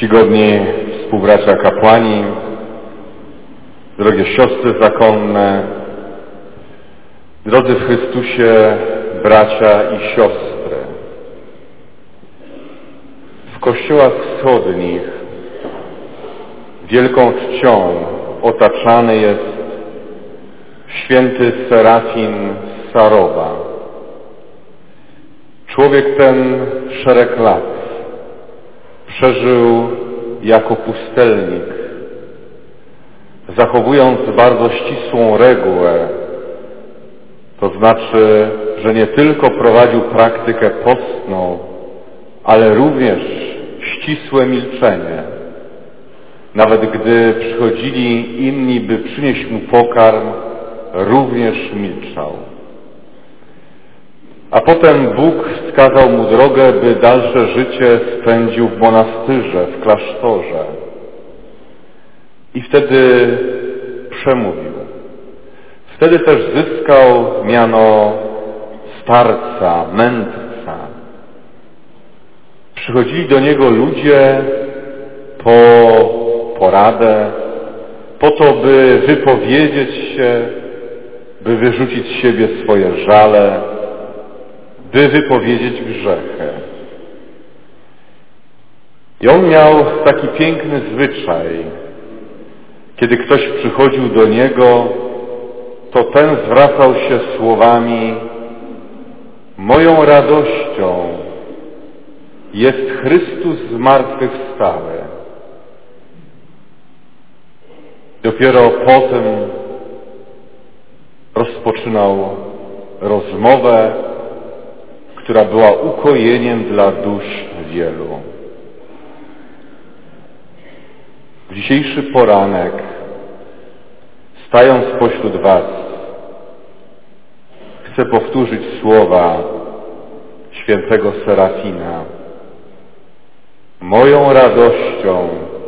Czcigodni współbracia kapłani, drogie siostry zakonne, drodzy w Chrystusie bracia i siostry. W kościołach wschodnich wielką czcią otaczany jest święty Serafin z Sarowa. Człowiek ten szereg lat przeżył jako pustelnik, zachowując bardzo ścisłą regułę, to znaczy, że nie tylko prowadził praktykę postną, ale również ścisłe milczenie. Nawet gdy przychodzili inni, by przynieść mu pokarm, również milczał. A potem Bóg wskazał mu drogę, by dalsze życie spędził w monastyrze, w klasztorze. I wtedy przemówił. Wtedy też zyskał miano starca, mędrca. Przychodzili do niego ludzie po poradę, po to, by wypowiedzieć się, by wyrzucić z siebie swoje żale, by wypowiedzieć grzechy. I on miał taki piękny zwyczaj. Kiedy ktoś przychodził do niego, to ten zwracał się słowami: moją radością jest Chrystus zmartwychwstały. Dopiero potem rozpoczynał rozmowę, która była ukojeniem dla dusz wielu. W dzisiejszy poranek, stając pośród was, chcę powtórzyć słowa świętego Serafina. Moją radością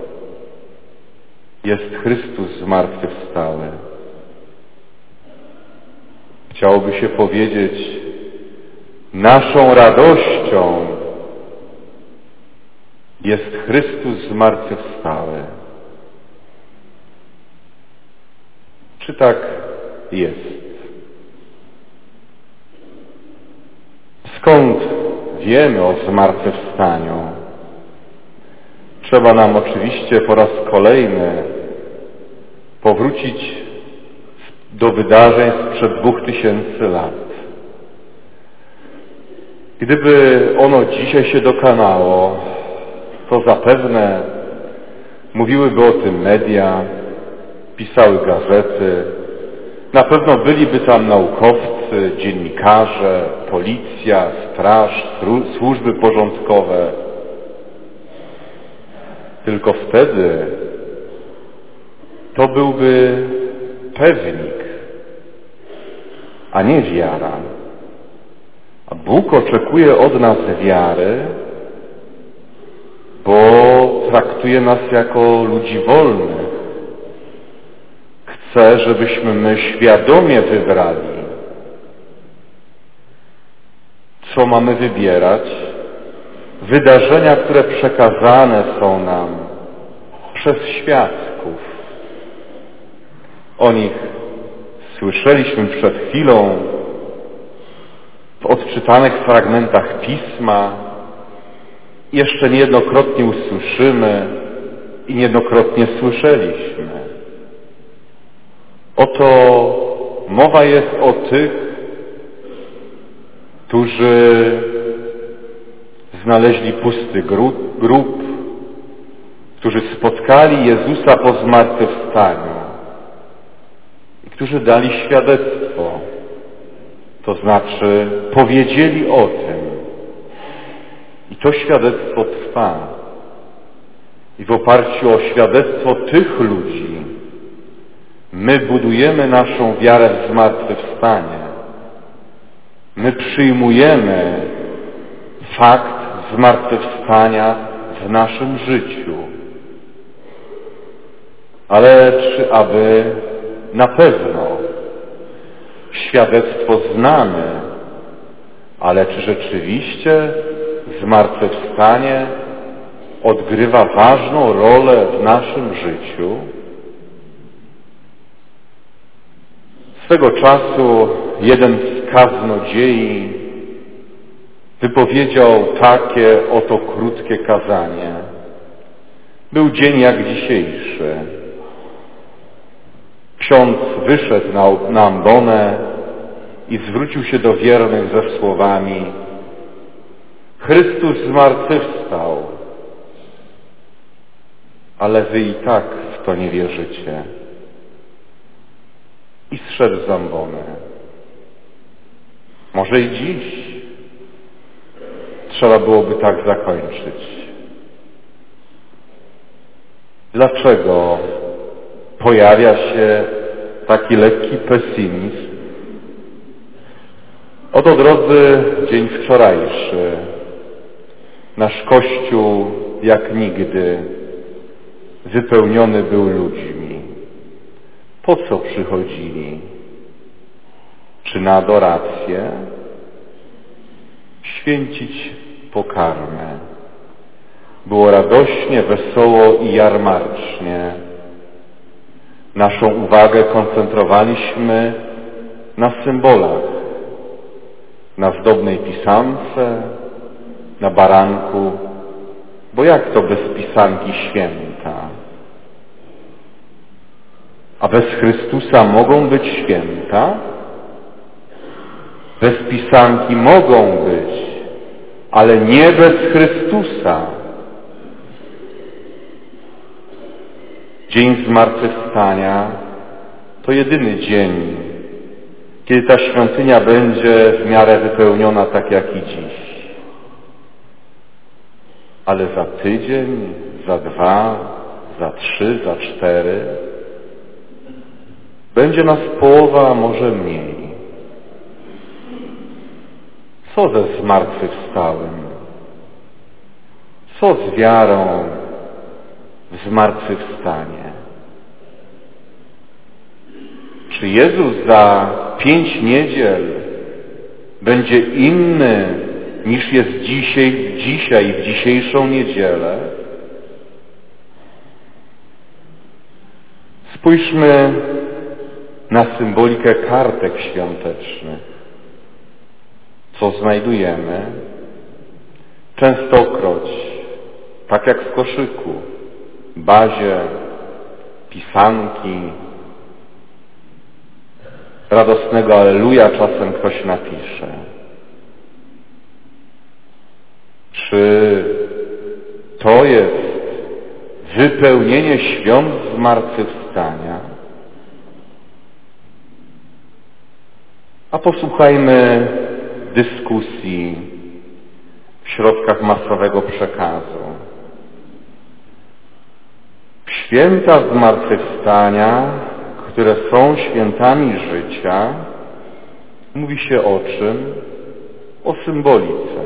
jest Chrystus zmartwychwstały. Chciałoby się powiedzieć, naszą radością jest Chrystus zmartwychwstały. Czy tak jest? Skąd wiemy o zmartwychwstaniu? Trzeba nam oczywiście po raz kolejny powrócić do wydarzeń sprzed 2000 lat. Gdyby ono dzisiaj się dokonało, to zapewne mówiłyby o tym media, pisały gazety, na pewno byliby tam naukowcy, dziennikarze, policja, straż, służby porządkowe. Tylko wtedy to byłby pewnik, a nie wiara. A Bóg oczekuje od nas wiary, bo traktuje nas jako ludzi wolnych. Chce, żebyśmy my świadomie wybrali, co mamy wybierać. Wydarzenia, które przekazane są nam przez świadków. O nich słyszeliśmy przed chwilą w odczytanych fragmentach Pisma. Jeszcze niejednokrotnie usłyszymy i niejednokrotnie słyszeliśmy. Oto mowa jest o tych, którzy znaleźli pusty grób, którzy spotkali Jezusa po zmartwychwstaniu i którzy dali świadectwo, to znaczy powiedzieli o tym. I to świadectwo trwa. I w oparciu o świadectwo tych ludzi my budujemy naszą wiarę w zmartwychwstanie. My przyjmujemy fakt zmartwychwstania w naszym życiu. Ale czy aby na pewno świadectwo znamy, ale czy rzeczywiście zmartwychwstanie odgrywa ważną rolę w naszym życiu. Swego czasu jeden z kaznodziei wypowiedział takie oto krótkie kazanie. Był dzień jak dzisiejszy. Ksiądz wyszedł na ambonę i zwrócił się do wiernych ze słowami: Chrystus zmartwychwstał, ale wy i tak w to nie wierzycie. I zszedł z ambony. Może i dziś trzeba byłoby tak zakończyć. Dlaczego pojawia się taki lekki pesymizm? Oto, drodzy, dzień wczorajszy. Nasz Kościół jak nigdy wypełniony był ludźmi. Po co przychodzili? Czy na adorację? Święcić pokarmę. Było radośnie, wesoło i jarmarcznie. Naszą uwagę koncentrowaliśmy na symbolach, na zdobnej pisance, na baranku, bo jak to bez pisanki święta? A bez Chrystusa mogą być święta? Bez pisanki mogą być, ale nie bez Chrystusa. Dzień Zmartwychwstania to jedyny dzień, kiedy ta świątynia będzie w miarę wypełniona tak jak i dziś. Ale za tydzień, za 2, za 3, za 4 będzie nas połowa, a może mniej. Co ze zmartwychwstałym? Co z wiarą w zmartwychwstanie? Czy Jezus za 5 niedziel będzie inny niż jest dzisiaj, w dzisiejszą niedzielę? Spójrzmy na symbolikę kartek świątecznych. Co znajdujemy? Częstokroć, tak jak w koszyku, bazie, pisanki, radosnego Alleluja czasem ktoś napisze. Czy to jest wypełnienie świąt zmartwychwstania? A posłuchajmy dyskusji w środkach masowego przekazu. Święta zmartwychwstania, które są świętami życia, mówi się o czym? O symbolice.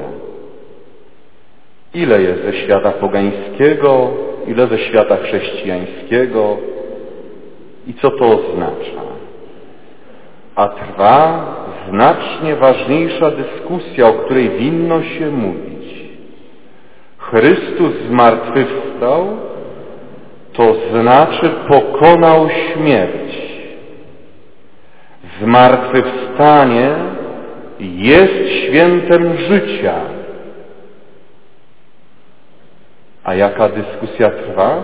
Ile jest ze świata pogańskiego, ile ze świata chrześcijańskiego i co to oznacza? A trwa znacznie ważniejsza dyskusja, o której winno się mówić. Chrystus zmartwychwstał, to znaczy pokonał śmierć. Zmartwychwstanie jest świętem życia. A jaka dyskusja trwa?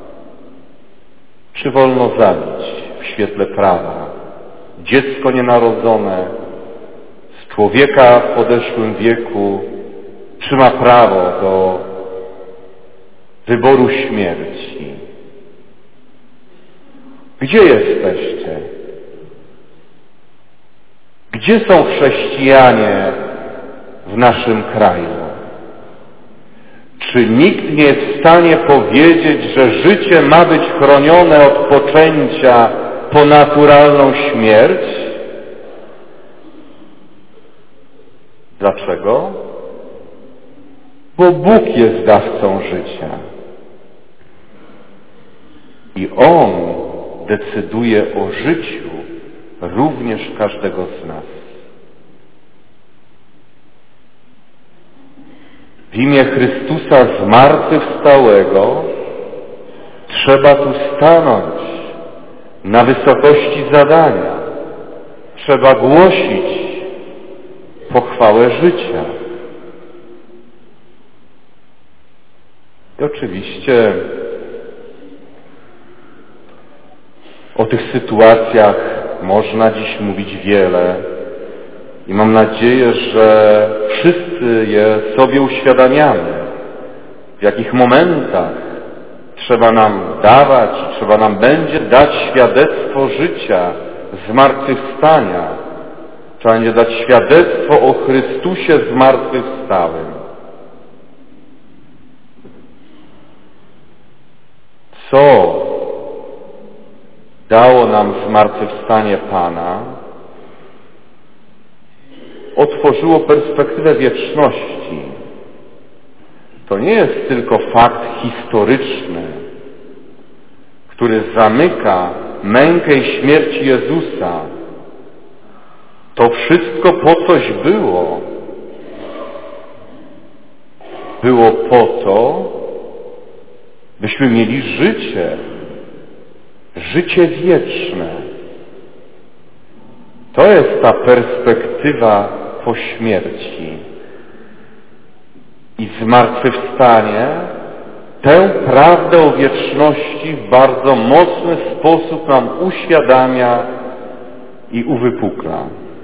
Czy wolno zabić w świetle prawa dziecko nienarodzone z człowieka w podeszłym wieku? Czy ma prawo do wyboru śmierci? Gdzie jesteście? Gdzie są chrześcijanie w naszym kraju? Czy nikt nie jest w stanie powiedzieć, że życie ma być chronione od poczęcia po naturalną śmierć? Dlaczego? Bo Bóg jest dawcą życia. I On decyduje o życiu również każdego z nas. W w imię Chrystusa zmartwychwstałego trzeba tu stanąć na wysokości zadania. Trzeba głosić pochwałę życia. I oczywiście o tych sytuacjach można dziś mówić wiele i mam nadzieję, że wszyscy je sobie uświadamiamy, w jakich momentach trzeba nam dawać, trzeba nam będzie dać świadectwo życia, zmartwychwstania. Trzeba będzie dać świadectwo o Chrystusie zmartwychwstałym. Co dało nam zmartwychwstanie Pana? Otworzyło perspektywę wieczności. To nie jest tylko fakt historyczny, który zamyka mękę i śmierć Jezusa. To wszystko po coś było. Było po to, byśmy mieli życie. Życie wieczne. To jest ta perspektywa po śmierci. I zmartwychwstanie tę prawdę o wieczności w bardzo mocny sposób nam uświadamia i uwypukla.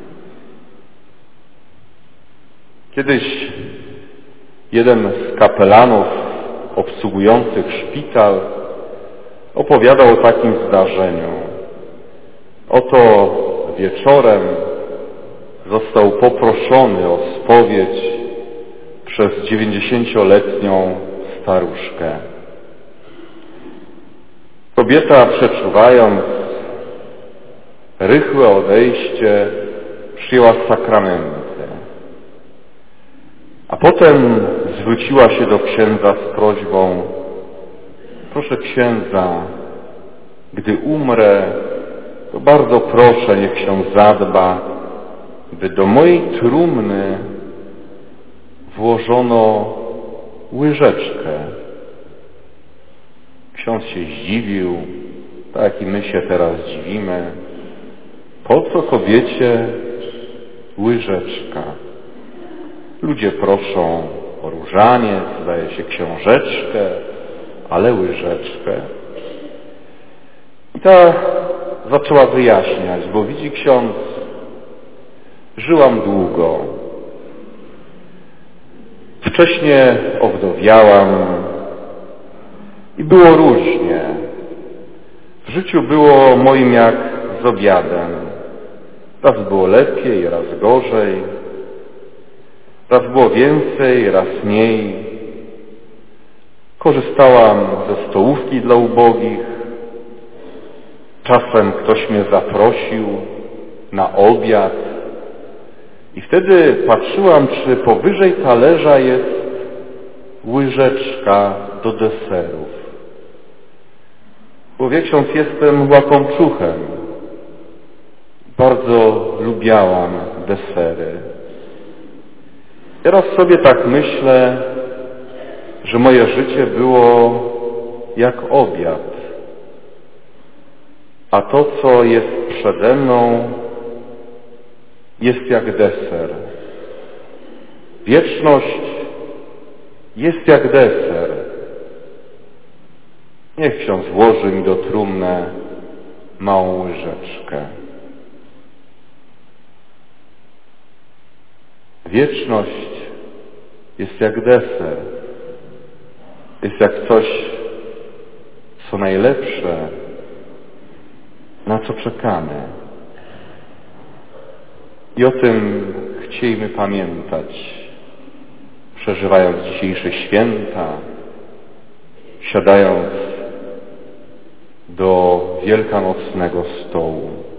Kiedyś jeden z kapelanów obsługujących szpital opowiadał o takim zdarzeniu. Oto wieczorem został poproszony o spowiedź przez 90-letnią staruszkę. Kobieta, przeczuwając rychłe odejście, przyjęła sakramenty. A potem zwróciła się do księdza z prośbą: proszę księdza, gdy umrę, to bardzo proszę, niech ksiądz zadba, by do mojej trumny włożono łyżeczkę. Ksiądz się zdziwił, tak jak i my się teraz dziwimy. Po co kobiecie łyżeczka? Ludzie proszą o różaniec, zdaje się książeczkę, ale łyżeczkę. I ta zaczęła wyjaśniać, bo widzi ksiądz, żyłam długo. Wcześniej owdowiałam i było różnie. W życiu było moim jak z obiadem. Raz było lepiej, raz gorzej. Raz było więcej, raz mniej. Korzystałam ze stołówki dla ubogich. Czasem ktoś mnie zaprosił na obiad. I wtedy patrzyłam, czy powyżej talerza jest łyżeczka do deserów. Bo wie ksiądz, jestem łakomczuchem. Bardzo lubiałam desery. Teraz sobie tak myślę, że moje życie było jak obiad. A to, co jest przede mną, jest jak deser. Wieczność jest jak deser. Niech ksiądz włoży mi do trumny małą łyżeczkę. Wieczność jest jak deser. Jest jak coś, co najlepsze, na co czekamy. I o tym chciejmy pamiętać, przeżywając dzisiejsze święta, siadając do wielkanocnego stołu.